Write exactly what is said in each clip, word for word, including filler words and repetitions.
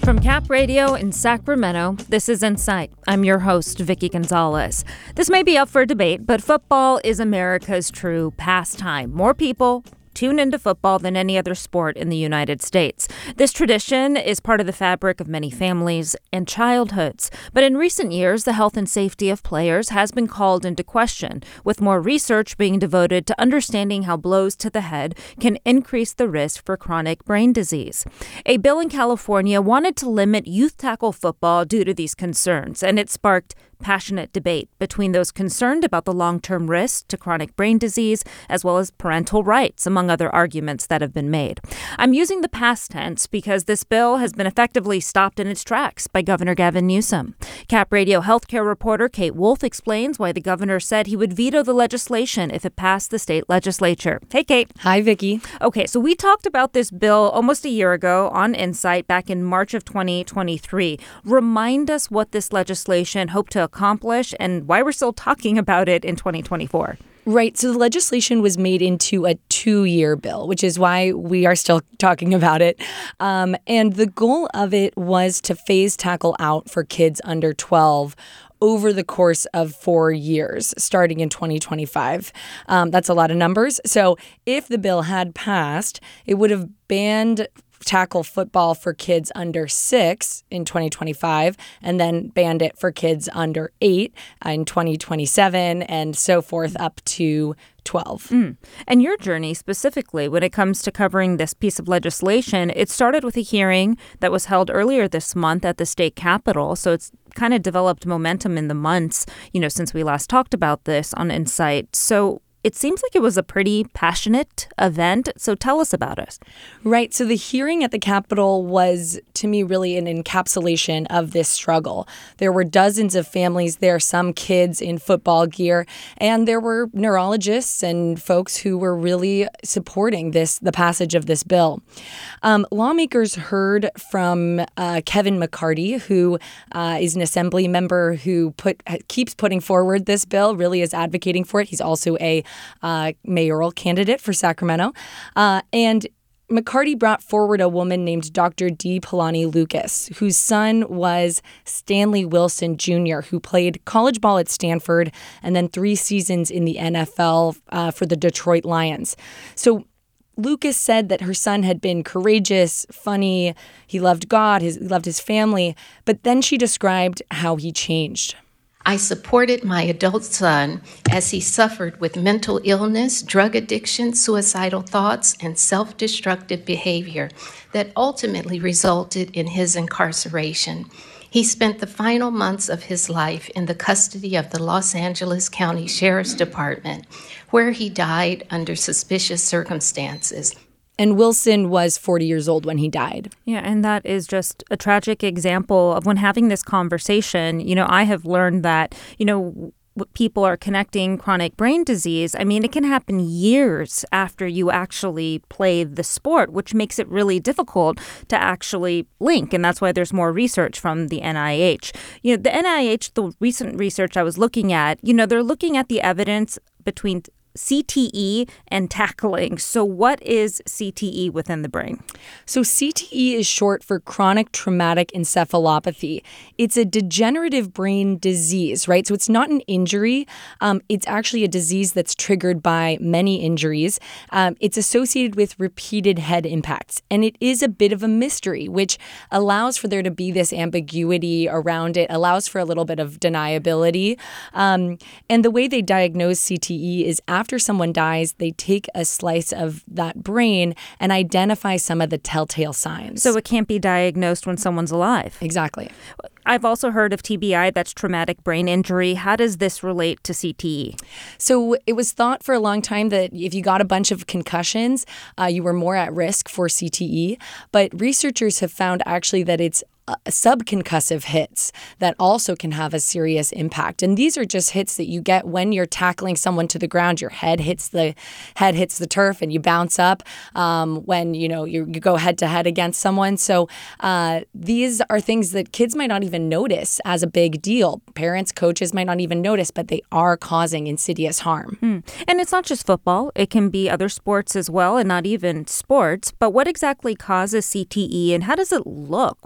From Cap Radio in Sacramento, this is Insight. I'm your host, Vicky Gonzalez. This may be up for debate, but football is America's true pastime. More people tune into football than any other sport in the United States. This tradition is part of the fabric of many families and childhoods. But in recent years, the health and safety of players has been called into question, with more research being devoted to understanding how blows to the head can increase the risk for chronic brain disease. A bill in California wanted to limit youth tackle football due to these concerns, and it sparked passionate debate between those concerned about the long-term risks to chronic brain disease, as well as parental rights, among other arguments that have been made. I'm using the past tense because this bill has been effectively stopped in its tracks by Governor Gavin Newsom. Cap Radio healthcare reporter Kate Wolf explains why the governor said he would veto the legislation if it passed the state legislature. Hey, Kate. Hi, Vicky. Okay, so we talked about this bill almost a year ago on Insight back in March of twenty twenty-three. Remind us what this legislation hoped to accomplish and why we're still talking about it in twenty twenty-four. Right. So the legislation was made into a two-year bill, which is why we are still talking about it. Um, and the goal of it was to phase tackle out for kids under twelve over the course of four years, starting in twenty twenty-five. Um, that's a lot of numbers. So if the bill had passed, it would have banned tackle football for kids under six in twenty twenty-five, and then banned it for kids under eight in twenty twenty-seven, and so forth up to twelve. Mm. And your journey specifically when it comes to covering this piece of legislation, it started with a hearing that was held earlier this month at the state capitol. So it's kind of developed momentum in the months, you know, since we last talked about this on Insight. So it seems like it was a pretty passionate event. So tell us about it. Right. So the hearing at the Capitol was, to me, really an encapsulation of this struggle. There were dozens of families there, some kids in football gear, and there were neurologists and folks who were really supporting this, the passage of this bill. Um, lawmakers heard from uh, Kevin McCarty, who uh, is an assembly member who put keeps putting forward this bill, really is advocating for it. He's also a Uh, mayoral candidate for Sacramento. Uh, and McCarty brought forward a woman named Doctor Dee Palani Lucas, whose son was Stanley Wilson Junior, who played college ball at Stanford and then three seasons in the N F L uh, for the Detroit Lions. So Lucas said that her son had been courageous, funny, he loved God, his, he loved his family, but then she described how he changed. I supported my adult son as he suffered with mental illness, drug addiction, suicidal thoughts, and self-destructive behavior that ultimately resulted in his incarceration. He spent the final months of his life in the custody of the Los Angeles County Sheriff's Department, where he died under suspicious circumstances. And Wilson was forty years old when he died. Yeah, and that is just a tragic example of when having this conversation. You know, I have learned that, you know, people are connecting chronic brain disease. I mean, it can happen years after you actually play the sport, which makes it really difficult to actually link. And that's why there's more research from the N I H. You know, the N I H, the recent research I was looking at, you know, they're looking at the evidence between C T E and tackling. So what is C T E within the brain? So C T E is short for chronic traumatic encephalopathy. It's a degenerative brain disease, right? So it's not an injury. Um, it's actually a disease that's triggered by many injuries. Um, it's associated with repeated head impacts. And it is a bit of a mystery, which allows for there to be this ambiguity around it, allows for a little bit of deniability. Um, and the way they diagnose C T E is after After someone dies, they take a slice of that brain and identify some of the telltale signs. So it can't be diagnosed when someone's alive. Exactly. I've also heard of T B I, that's traumatic brain injury. How does this relate to C T E? So it was thought for a long time that if you got a bunch of concussions, uh, you were more at risk for C T E. But researchers have found actually that it's Uh, subconcussive hits that also can have a serious impact. And these are just hits that you get when you're tackling someone to the ground. Your head hits the head hits the turf and you bounce up um, when you know you, you go head to head against someone. So uh, these are things that kids might not even notice as a big deal. Parents, coaches might not even notice, but they are causing insidious harm. Hmm. And it's not just football. It can be other sports as well, and not even sports. But what exactly causes C T E, and how does it look when someone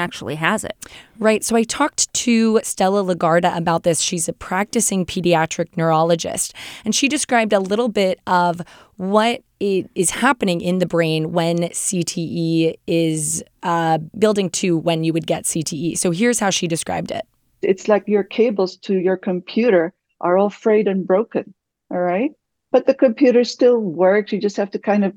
actually has it. Right. So I talked to Stella Lagarda about this. She's a practicing pediatric neurologist, and she described a little bit of what it is happening in the brain when C T E is uh, building to when you would get C T E. So here's how she described it. It's like your cables to your computer are all frayed and broken. All right. But the computer still works. You just have to kind of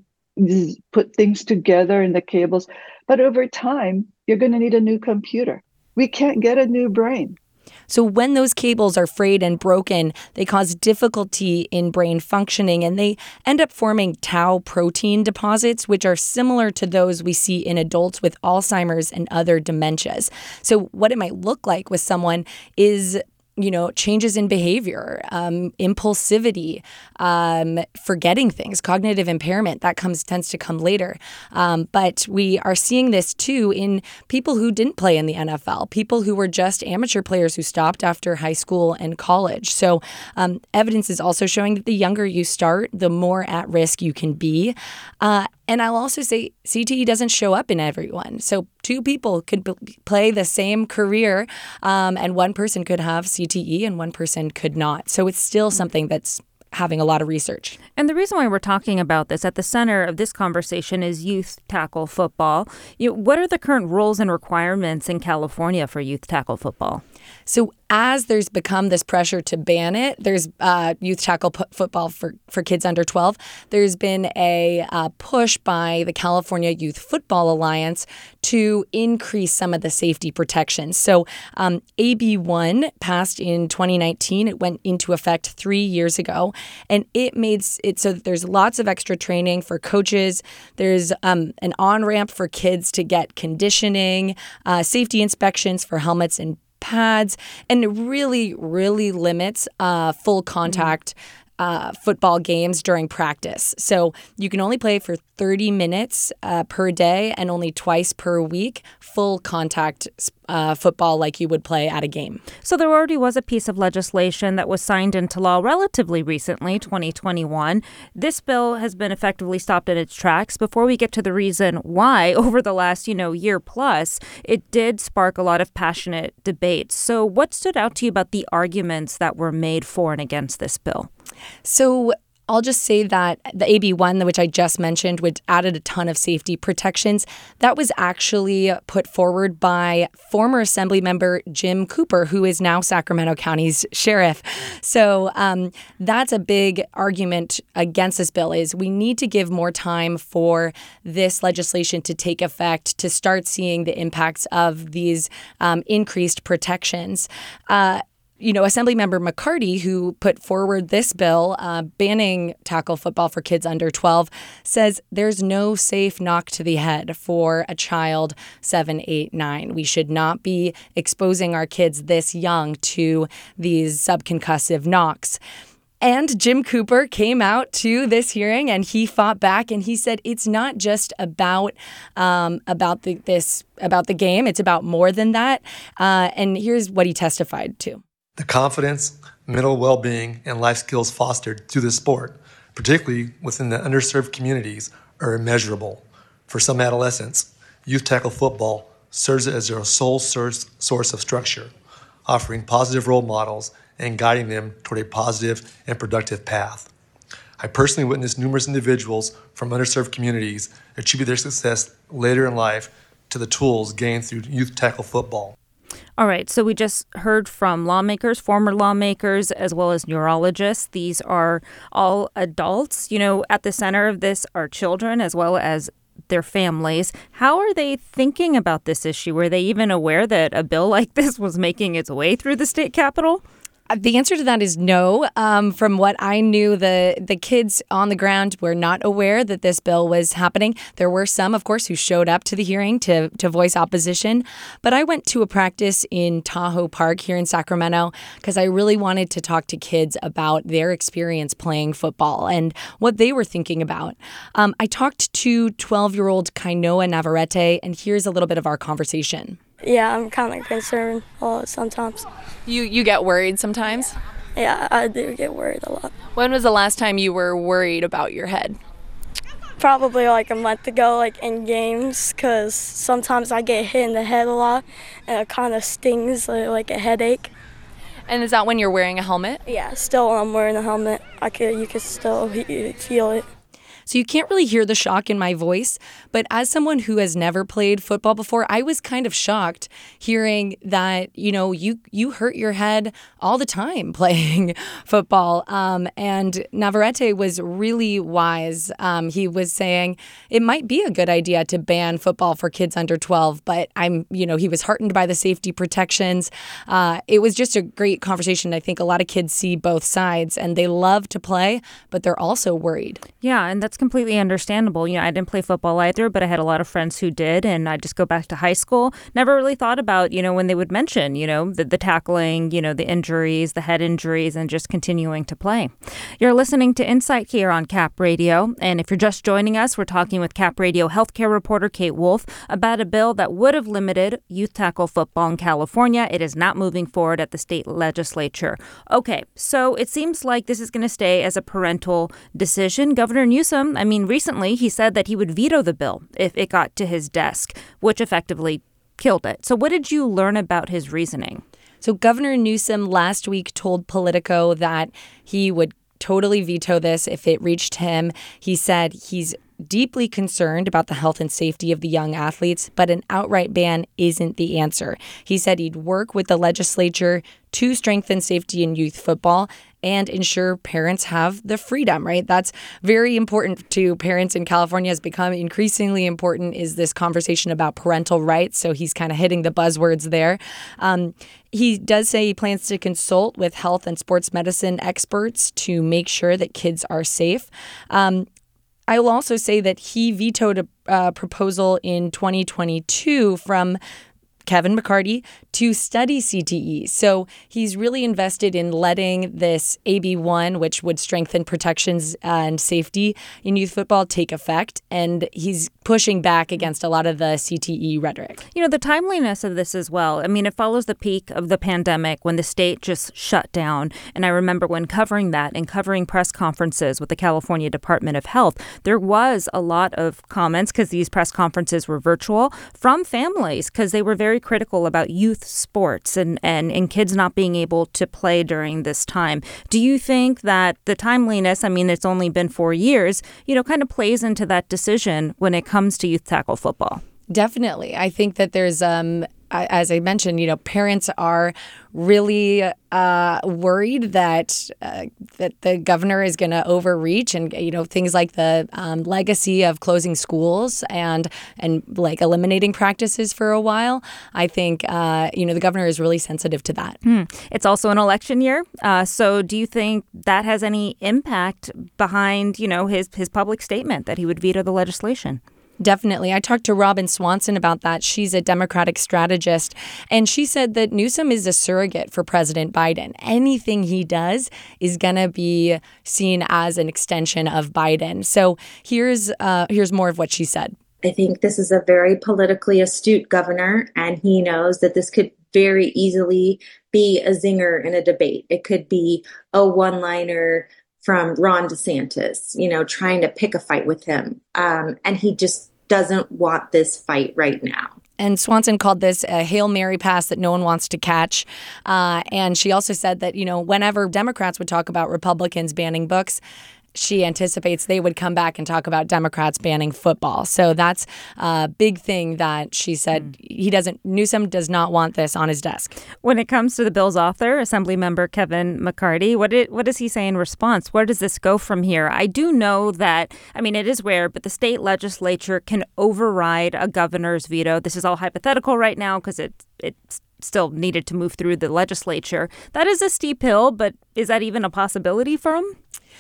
put things together in the cables. But over time, you're going to need a new computer. We can't get a new brain. So when those cables are frayed and broken, they cause difficulty in brain functioning, and they end up forming tau protein deposits, which are similar to those we see in adults with Alzheimer's and other dementias. So what it might look like with someone is, you know, changes in behavior, um, impulsivity, um, forgetting things, cognitive impairment, that comes tends to come later. Um, but we are seeing this too in people who didn't play in the N F L, people who were just amateur players who stopped after high school and college. So um, evidence is also showing that the younger you start, the more at risk you can be. Uh, And I'll also say C T E doesn't show up in everyone. So two people could b- play the same career, um, and one person could have C T E and one person could not. So it's still something that's having a lot of research. And the reason why we're talking about this, at the center of this conversation, is youth tackle football. You know, what are the current rules and requirements in California for youth tackle football? So as there's become this pressure to ban it, there's uh, youth tackle p- football for, for kids under twelve. There's been a uh, push by the California Youth Football Alliance to increase some of the safety protections. So um, A B one passed in twenty nineteen. It went into effect three years ago, and it made it so that there's lots of extra training for coaches. There's um, an on-ramp for kids to get conditioning, uh, safety inspections for helmets and pads, and it really, really limits uh, full contact uh, football games during practice. So you can only play for thirty minutes uh, per day and only twice per week, full contact uh, football like you would play at a game. So there already was a piece of legislation that was signed into law relatively recently, twenty twenty-one. This bill has been effectively stopped in its tracks. Before we get to the reason why, over the last, you know, year plus, it did spark a lot of passionate debate. So what stood out to you about the arguments that were made for and against this bill? So I'll just say that the A B one, which I just mentioned, which added a ton of safety protections, that was actually put forward by former Assembly member Jim Cooper, who is now Sacramento County's sheriff. So um, that's a big argument against this bill, is we need to give more time for this legislation to take effect, to start seeing the impacts of these um, increased protections. Uh, You know, Assemblymember McCarty, who put forward this bill uh, banning tackle football for kids under twelve, says there's no safe knock to the head for a child seven, eight, nine. We should not be exposing our kids this young to these subconcussive knocks. And Jim Cooper came out to this hearing and he fought back, and he said it's not just about um, about the, this about the game. It's about more than that. Uh, and here's what he testified to. The confidence, mental well-being, and life skills fostered through the sport, particularly within the underserved communities, are immeasurable. For some adolescents, youth tackle football serves as their sole source, source of structure, offering positive role models and guiding them toward a positive and productive path. I personally witnessed numerous individuals from underserved communities attribute their success later in life to the tools gained through youth tackle football. All right, so we just heard from lawmakers, former lawmakers, as well as neurologists. These are all adults. You know, at the center of this are children as well as their families. How are they thinking about this issue? Were they even aware that a bill like this was making its way through the state capitol? The answer to that is no. Um, from what I knew, the the kids on the ground were not aware that this bill was happening. There were some, of course, who showed up to the hearing to, to voice opposition. But I went to a practice in Tahoe Park here in Sacramento because I really wanted to talk to kids about their experience playing football and what they were thinking about. Um, I talked to twelve-year-old Kainoa Navarrete, and here's a little bit of our conversation. Yeah, I'm kind of concerned uh, sometimes. You you get worried sometimes? Yeah, I do get worried a lot. When was the last time you were worried about your head? Probably like a month ago, like in games, because sometimes I get hit in the head a lot, and it kind of stings like a headache. And is that when you're wearing a helmet? Yeah, still I'm wearing a helmet. I could, you can still he- feel it. So you can't really hear the shock in my voice, but as someone who has never played football before, I was kind of shocked hearing that, you know, you you hurt your head all the time playing football. Um, and Navarrete was really wise. Um, he was saying it might be a good idea to ban football for kids under twelve, but I'm, you know, he was heartened by the safety protections. Uh, it was just a great conversation. I think a lot of kids see both sides and they love to play, but they're also worried. Yeah, and that's completely understandable. You know, I didn't play football either, but I had a lot of friends who did, and I just go back to high school. Never really thought about, you know, when they would mention, you know, the, the tackling, you know, the injuries, the head injuries, and just continuing to play. You're listening to Insight here on Cap Radio, and if you're just joining us, we're talking with Cap Radio healthcare reporter Kate Wolf about a bill that would have limited youth tackle football in California. It is not moving forward at the state legislature. Okay, so it seems like this is going to stay as a parental decision. Governor Newsom, I mean, recently he said that he would veto the bill if it got to his desk, which effectively killed it. So what did you learn about his reasoning? So Governor Newsom last week told Politico that he would totally veto this if it reached him. He said he's deeply concerned about the health and safety of the young athletes, but an outright ban isn't the answer. He said he'd work with the legislature to strengthen safety in youth football and ensure parents have the freedom, right? That's very important to parents in California. Has become increasingly important is this conversation about parental rights. So he's kind of hitting the buzzwords there. Um, he does say he plans to consult with health and sports medicine experts to make sure that kids are safe. Um, I will also say that he vetoed a uh, proposal in twenty twenty-two from Kevin McCarty to study C T E. So he's really invested in letting this A B one, which would strengthen protections and safety in youth football, take effect. And he's pushing back against a lot of the C T E rhetoric. You know, the timeliness of this as well. I mean, it follows the peak of the pandemic when the state just shut down. And I remember when covering that and covering press conferences with the California Department of Health, there was a lot of comments, because these press conferences were virtual, from families, because they were very critical about youth sports and, and, and kids not being able to play during this time. Do you think that the timeliness, I mean, it's only been four years, you know, kind of plays into that decision when it comes to youth tackle football? Definitely. I think that there's, um, as I mentioned, you know, parents are really uh, worried that uh, that the governor is going to overreach, and you know, things like the um, legacy of closing schools and and like eliminating practices for a while. I think uh, you know, the governor is really sensitive to that. Hmm. It's also an election year, uh, so do you think that has any impact behind, you know, his his public statement that he would veto the legislation? Definitely. I talked to Robin Swanson about that. She's a Democratic strategist, and she said that Newsom is a surrogate for President Biden. Anything he does is going to be seen as an extension of Biden. So here's uh, here's more of what she said. I think this is a very politically astute governor, and he knows that this could very easily be a zinger in a debate. It could be a one-liner from Ron DeSantis, you know, trying to pick a fight with him. Um, and he just doesn't want this fight right now. And Swanson called this a Hail Mary pass that no one wants to catch. Uh, and she also said that, you know, whenever Democrats would talk about Republicans banning books, she anticipates they would come back and talk about Democrats banning football. So that's a big thing that she said he doesn't, Newsom does not want this on his desk. When it comes to the bill's author, Assemblymember Kevin McCarty, what did, what does he say in response? Where does this go from here? I do know that, I mean, it is rare, but the state legislature can override a governor's veto. This is all hypothetical right now because it, it's still needed to move through the legislature. That is a steep hill, but is that even a possibility for him?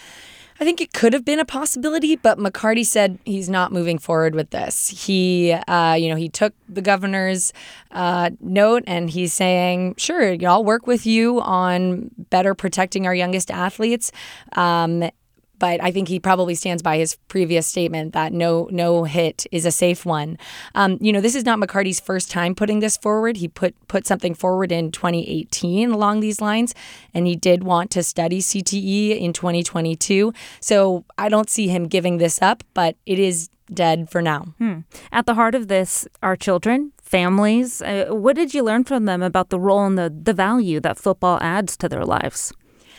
I think it could have been a possibility, but McCarty said he's not moving forward with this. He, uh, you know, he took the governor's uh, note, and he's saying, sure, I'll work with you on better protecting our youngest athletes. Um, but I think he probably stands by his previous statement that no no hit is a safe one. Um, you know, this is not McCarty's first time putting this forward. He put put something forward in twenty eighteen along these lines, and he did want to study C T E in twenty twenty-two. So I don't see him giving this up, but it is dead for now. Hmm. At the heart of this are children, families. Uh, what did you learn from them about the role and the, the value that football adds to their lives?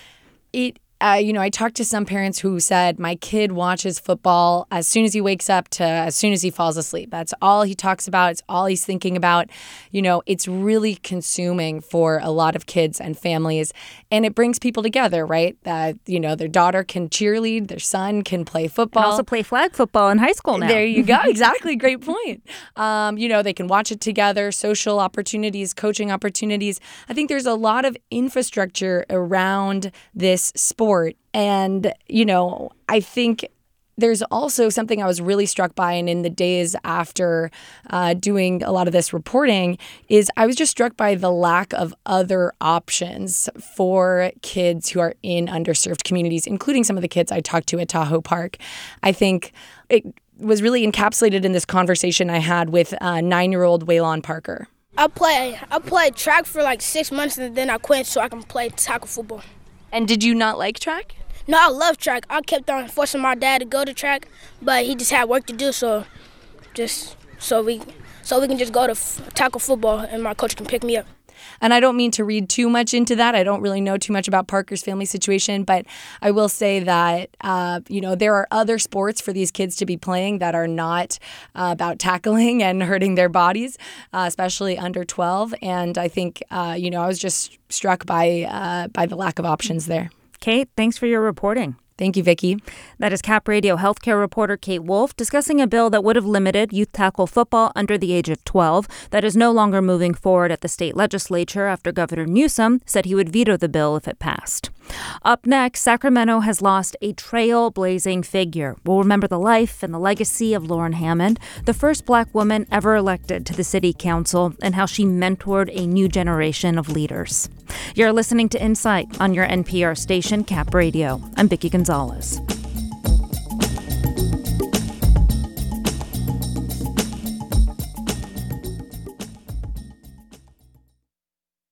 It Uh, you know, I talked to some parents who said, my kid watches football as soon as he wakes up to as soon as he falls asleep. That's all he talks about. It's all he's thinking about. You know, it's really consuming for a lot of kids and families. And it brings people together, right? Uh, you know, their daughter can cheerlead, their son can play football. And also play flag football in high school now. There you go. Exactly. Great point. Um, you know, they can watch it together, social opportunities, coaching opportunities. I think there's a lot of infrastructure around this sport. And, you know, I think there's also something I was really struck by, and in the days after uh, doing a lot of this reporting, is I was just struck by the lack of other options for kids who are in underserved communities, including some of the kids I talked to at Tahoe Park. I think it was really encapsulated in this conversation I had with uh, nine-year-old Waylon Parker. I play I played track for like six months and then I quit so I can play tackle football. And did you not like track? No, I love track. I kept on forcing my dad to go to track, but he just had work to do, so just so we so we can just go to f- tackle football and my coach can pick me up. And I don't mean to read too much into that. I don't really know too much about Parker's family situation, but I will say that, uh, you know, there are other sports for these kids to be playing that are not uh, about tackling and hurting their bodies, uh, especially under twelve. And I think, uh, you know, I was just struck by uh, by the lack of options there. Kate, thanks for your reporting. Thank you, Vicki. That is Cap Radio healthcare reporter Kate Wolf discussing a bill that would have limited youth tackle football under the age of twelve that is no longer moving forward at the state legislature after Governor Newsom said he would veto the bill if it passed. Up next, Sacramento has lost a trailblazing figure. We'll remember the life and the legacy of Lauren Hammond, the first Black woman ever elected to the city council, and how she mentored a new generation of leaders. You're listening to Insight on your N P R station, Cap Radio. I'm Vicki Gonzalez.